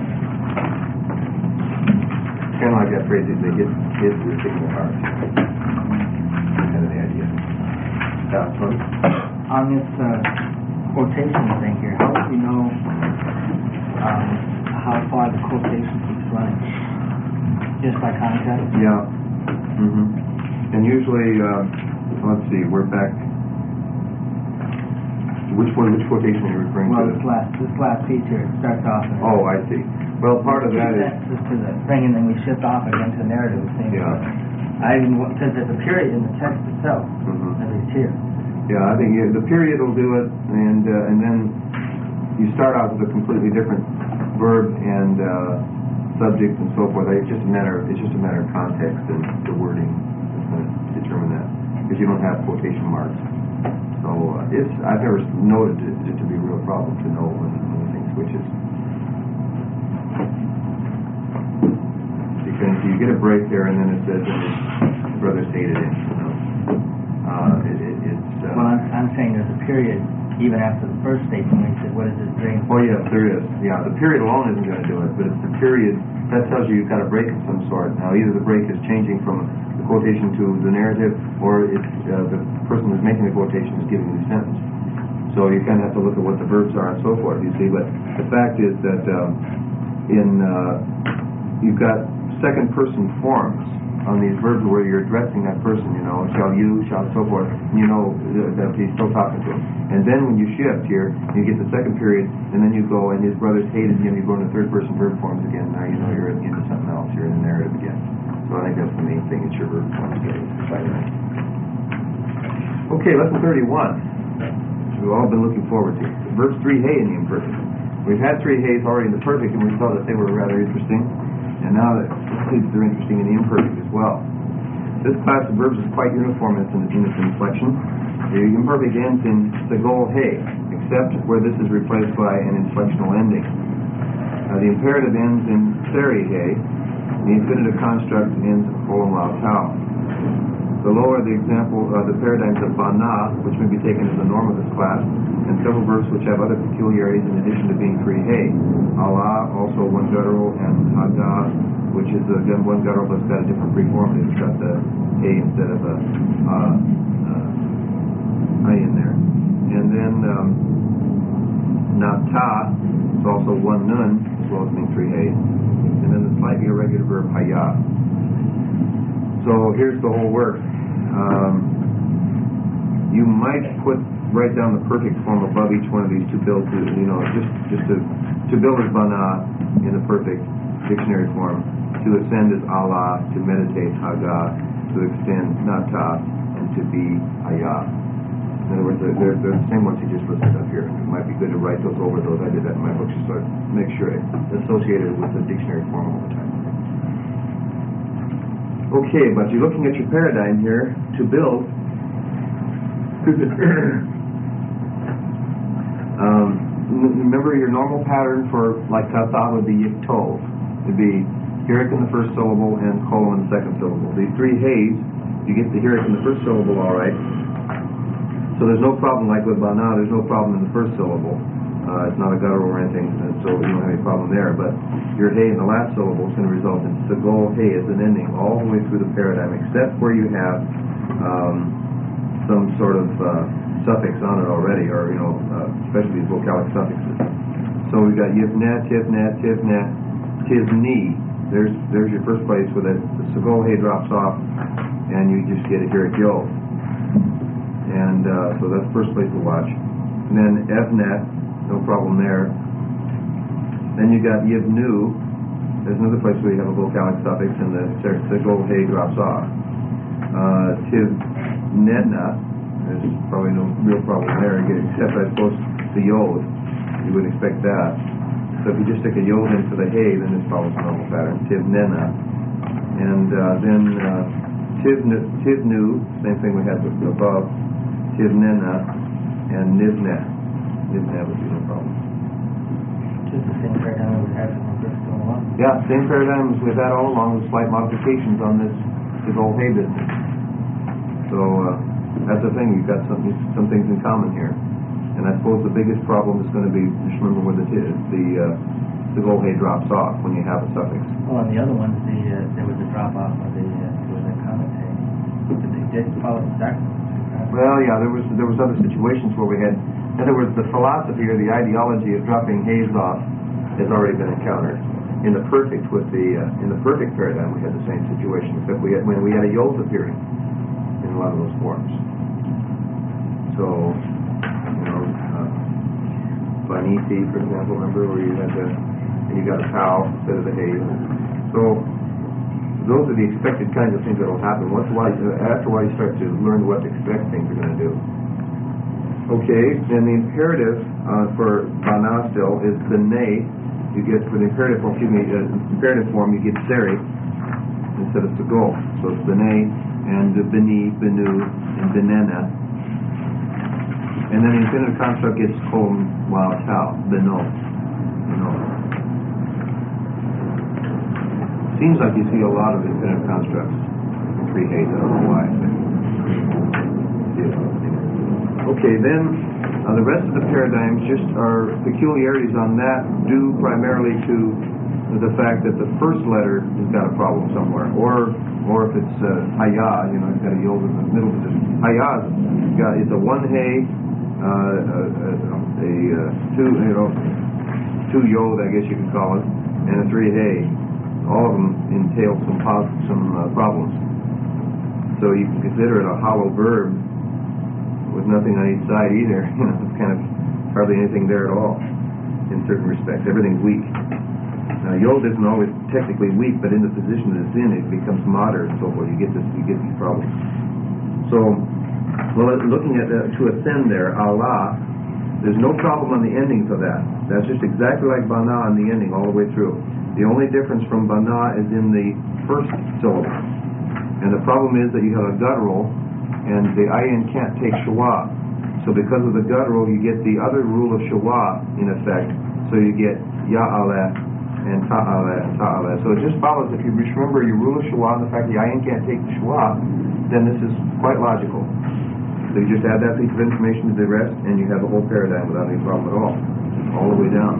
It's kind of like that phrase, they hid the thing in their heart. That's kind of the idea. Tony? On this quotation thing here, how do you know how far the quotation keeps running? Just by context? Yeah. And usually, let's see, we're back. Which quotation are you referring well, to? This last piece here starts off. Oh, I see. Well, part of that is. Just to the thing, and then we shift off again to the narrative. Yeah. Because there's a period in the text itself, at least here. Yeah, I think the period will do it, and then you start out with a completely different verb and subject and so forth. It's just a matter of context and the wording that's going to determine that, because you don't have quotation marks. So I've never noted it to be a real problem to know when the thing switches. Because you get a break there, and then it says that his brothers hated him. Well, I'm saying there's a period even after the first statement when he said, "What is this dream?" Oh yes, there is. Yeah, the period alone isn't going to do it, but it's the period that tells you you've got a break of some sort. Now, either the break is changing from the quotation to the narrative, or it's the person who's making the quotation is giving the sentence. So you kind of have to look at what the verbs are and so forth. You see, but the fact is that you've got second person forms on these verbs where you're addressing that person, shall you, shall so forth, that he's still talking to him. And then when you shift here, you get the second period, and then you go, and his brothers hated him, you go into third person verb forms again. Now you know you're into something else, you're in the narrative again. So I think that's the main thing, it's your verb forms getting. Okay, lesson 31. We've all been looking forward to. Verbs 3 hey in the imperfect. We've had 3 heys already in the perfect, and we saw that they were rather interesting. And now that they're interesting in the imperfect as well. This class of verbs is quite uniform in its inflection. The imperfect ends in segol he, except where this is replaced by an inflectional ending. The imperative ends in seri he. The infinitive construct ends in kolon lao tau. Below are the example the paradigms of bana, which may be taken as the norm of this class, and several verbs which have other peculiarities in addition to being 3 hey. Allah, also one guttural, and haga, which is again one guttural but it's got a different preformative. It's got the hey instead of a I in there. And then nata is also one nun, as well as being 3 hey. And then the slightly irregular verb haya. So here's the whole work. You might write down the perfect form above each one of these to build to build as bana in the perfect dictionary form, to ascend as Allah, to meditate haga, to extend nata, and to be haya. In other words, they're the same ones you just listed up here. It might be good to write those over those. I did that in my book, so make sure it's associated with the dictionary form all the time. Okay, but you're looking at your paradigm here to build. Remember your normal pattern for like tata would be yiktov. It'd be hirik in the first syllable and kolon in the second syllable. These 3 heys, you get the hirik in the first syllable all right. So there's no problem like with bana, there's no problem in the first syllable. It's not a guttural or anything, so you don't have any problem there. But your hey in the last syllable is going to result in segol hey as an ending all the way through the paradigm, except where you have some sort of suffix on it already, or especially these vocalic suffixes. So we've got yivnet, tivnet, tivnet, tivni. There's your first place where the segol hey drops off, and you just get a hirik yo. And so that's the first place to watch. And then evnet, no problem there. Then you got yivnu. There's another place where you have a vocalic suffix, and the segol hey drops off. Tivnena, there's probably no real problem there, except I suppose the yod. You wouldn't expect that. So if you just stick a yod in for the hay, then this follows the normal pattern. Tivnena. And then Tivnu, same thing we had above. Tivnena and Nivneh. Nivneh would be no problem. Just the same paradigm we had from the first all along. Yeah, same paradigm as we've had all along with slight modifications on this old hay business. So that's the thing, you've got some things in common here. And I suppose the biggest problem is going to be, just remember where the gold hay drops off when you have a suffix. Well, on the other ones, there was a drop off of the comet hay. But they did follow exactly. Well, yeah, there was other situations where we had, in other words, the philosophy or the ideology of dropping hays off has already been encountered. In the perfect paradigm, we had the same situation, except when we had a yod appearing in a lot of those forms. So, Banisi, for example, remember where you got a cow instead of the hay. So those are the expected kinds of things that will happen. After a while you start to learn what to expect things are going to do. Okay, and the imperative for Bana still is the ne. You get, for the imperative form, you get seri instead of segol. So it's bene and beni, benu, and benena. And then the infinitive construct gets kol, wow, tau, beno. Seems like you see a lot of infinitive constructs in 3 hays. I don't know why. Okay, then the rest of the paradigms just are peculiarities on that due primarily to the fact that the first letter has got a problem somewhere, or if it's haya, it's got a yod in the middle position. Haya, it's a 1 hay, two yod, I guess you could call it, and a 3 hay. All of them entail some problems. So you can consider it a hollow verb with nothing on each side either. It's kind of hardly anything there at all in certain respects. Everything's weak. Yod isn't always technically weak, but in the position that it's in, it becomes moderate and so forth. You get these problems. So, looking at to ascend there, Allah, there's no problem on the ending for that. That's just exactly like Bana on the ending all the way through. The only difference from Bana is in the first syllable. And the problem is that you have a guttural, and the ayin can't take shwa. So because of the guttural, you get the other rule of shwa in effect. So you get ya'ala and ta'ala and ta'ala. So it just follows, if you remember your rule of shwa and the fact the ayin can't take the shwa, then this is quite logical. So you just add that piece of information to the rest, and you have the whole paradigm without any problem at all the way down.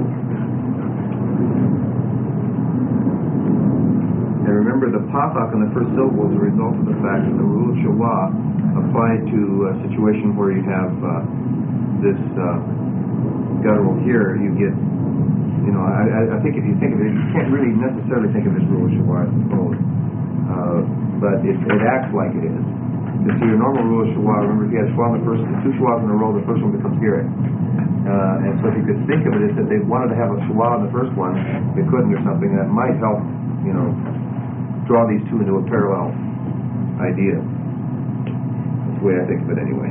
And remember, the pathak on the first syllable is a result of the fact that the rule of shwa applied to a situation where you have this guttural here, you get, I think if you think of it, you can't really necessarily think of it as rule of shwa, I suppose. But it acts like it is. So your normal rule of shwa, remember, if you had shwa in the first, 2 shwas in a row, the first one becomes giric. And so if you could think of it as that they wanted to have a shwa in the first one, they couldn't or something, that might help, draw these two into a parallel idea. That's the way I think of it anyway.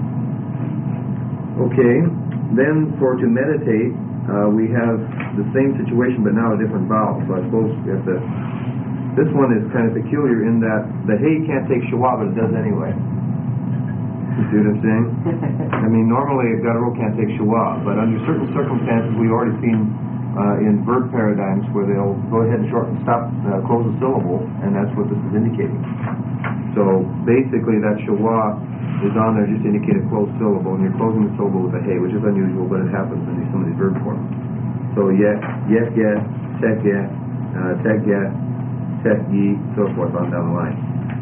Okay, then for to meditate, we have the same situation but now a different vowel. So I suppose this one is kind of peculiar in that the hay can't take shwa, but it does anyway. You see what I'm saying? I mean, normally a guttural can't take shwa, but under certain circumstances we've already seen in verb paradigms where they'll go ahead and close a syllable, and that's what this is indicating. So basically that shwa is on there just to indicate a closed syllable, and you're closing the syllable with a hey, which is unusual, but it happens in some of these verb forms. So yek, tek ye, so forth on down the line.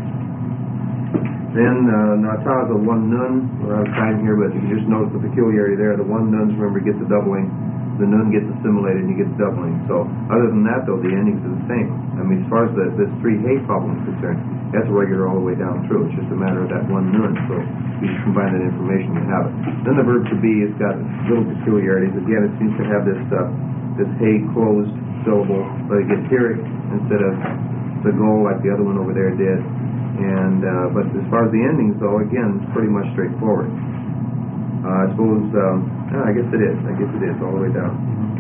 Then nata is a 1 nun. We're out of time here, but you can just notice the peculiarity there. The 1 nuns, remember, get the doubling. The nun gets assimilated and you get the doubling. So other than that, though, the endings are the same. I mean, as far as this 3 hay problem is concerned, that's regular all the way down through. It's just a matter of that 1 nun. So you just combine that information and have it. Then the verb to be, it's got little peculiarities. Again, it seems to have this hay closed syllable, but it gets heric instead of the goal like the other one over there did. And but as far as the endings, though, again, it's pretty much straightforward. I suppose, I guess it is. All the way down.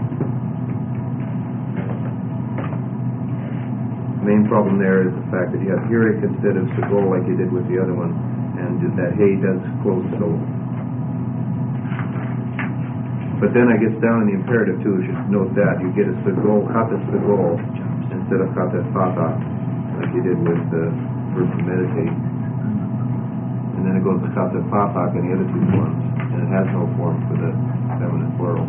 The main problem there is the fact that you have Hirik instead of Segol like you did with the other one, and that Hey does close the syllable. But then I guess down in the imperative too, you should note that you get a Segol, Kata Segol, instead of Kata Fata, like you did with the verb to meditate. And then it goes to Kata Fatak in the other two forms, and it has no form for the feminine plural.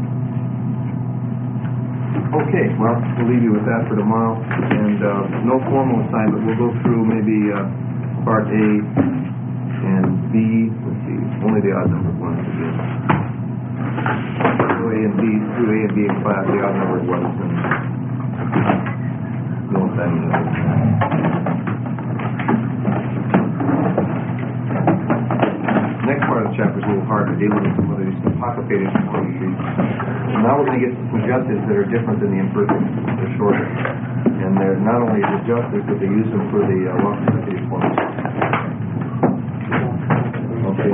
Okay, well, we'll leave you with that for tomorrow, and no formal assignment. We'll go through maybe part A and B. Let's see, only the odd numbered ones again. So A and B, through A and B in class, the odd numbered ones, and no assignment. Next part of the chapter is a little harder, dealing with some of these apocryphated forms. Now we're going to get to some justices that are different than the imperfect. They're shorter. And they're not only the justice, but they use them for the consecutive forms. Okay.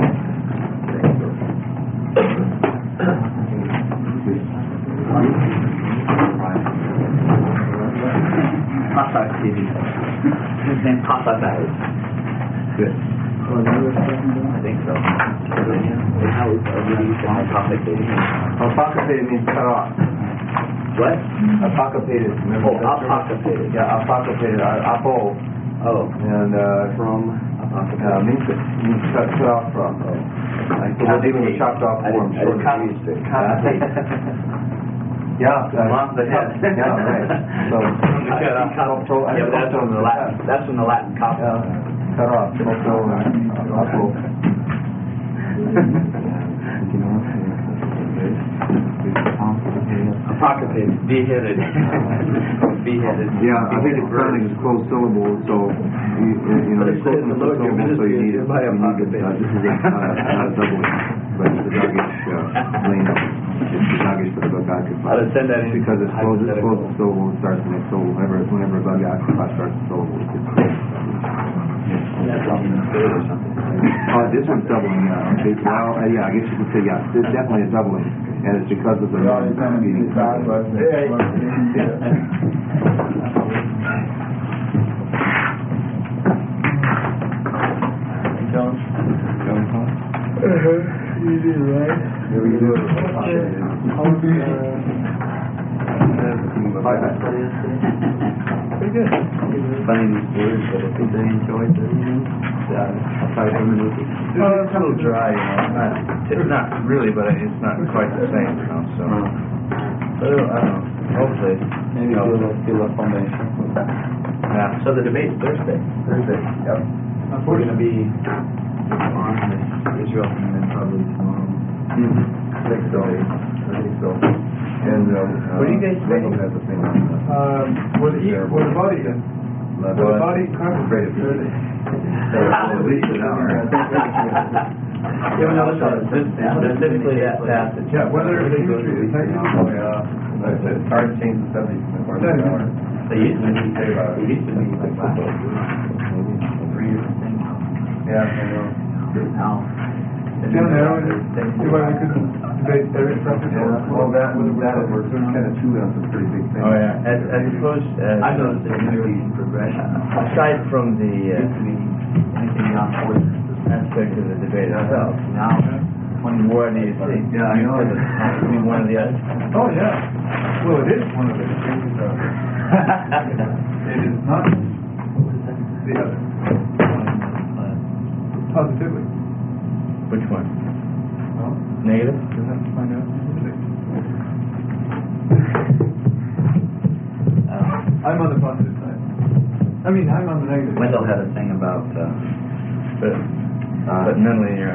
Good. I think so. Apocryphated means cut off. What? Apocryphated. Oh, apocryphated. Yeah, apocryphated. Apo. Oh. And from means cut off from. Like so we're dealing with chopped off forms. Yeah, off the head. Yeah, right. So that's from the Latin. That's from the Latin copy. Cut off. Apocryphated. Beheaded. Beheaded. Yeah, I think it's sounding as closed syllable, so you know, it's closed syllable, so you need it. This is not a double, but it's a doggish lane. It's the doggish for the bug occupy. Because it's closed syllable, it starts the next syllable. Whenever a bug occupy starts the syllable, it's this one's doubling, yeah. Okay, well, yeah, I guess you could say, yeah, it's definitely a doubling, and it's because of the beating. You did right. There we go. Pretty good. Finding these words that I think they enjoyed. It's a little dry, you know. It's not really, but it's not quite the same, you know. So, I don't know. Hopefully, maybe feel a foundation. Yeah. So the debate's Thursday. Yep. We're going to be on with Israel and then probably tomorrow. I think so. And what do you guys think? That's the thing. With the body concentrated. At least an hour. Specifically that passage. Yeah, whether it's chemistry, it's technical. It's hard to change the subject in the course of an hour. They used to be like last year. 3 years of things. Yeah, I know. Now. See why we couldn't debate every subject? Well, that we're kind of chewing on some pretty big things. Oh yeah, I suppose. I noticed there's going to be progression. Aside from the Anything beyond 40 aspect of the debate itself, now, what do you think? Yeah, I know. Between one or the other. Oh, yeah. Well, it is one of the debates. It is not the other. Positively. Which one? Well, Negative? you'll have to find out. I'm on the positive side. I mean, I'm on the negative. Wendell had a thing about but mentally you're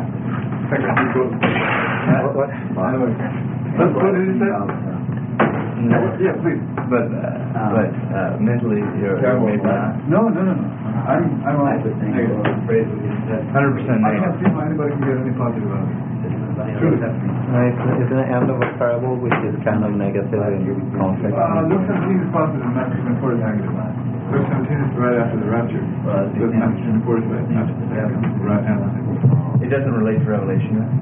What? Anyway, what did he say? Yeah, please. But mentally you're maybe not. No. I'm on negative. 100% negative. I can't see how anybody can get any positive out of it. Truly. Isn't the end of a parable which is kind of negative and conflict? Look at the positive, not even for the negative. Verse 17 is right after the rapture. Well, So it's not important, but not right after. it doesn't relate to Revelation, right?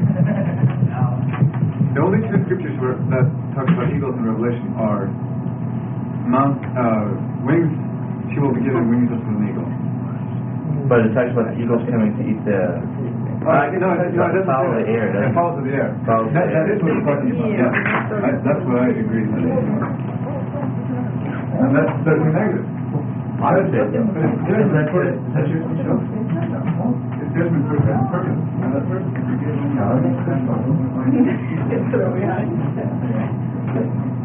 The only two scriptures that talk about eagles in Revelation are wings. She will be given wings as an eagle. But it talks about the eagles coming to eat the It doesn't fowl of the air. It falls of the air. Fowls of the That air. is what it's talking about. Yeah, that's what I agree with. And that's negative. I would say so. That's what it says. It's judgment for a certain purpose, and that purpose is forgiven.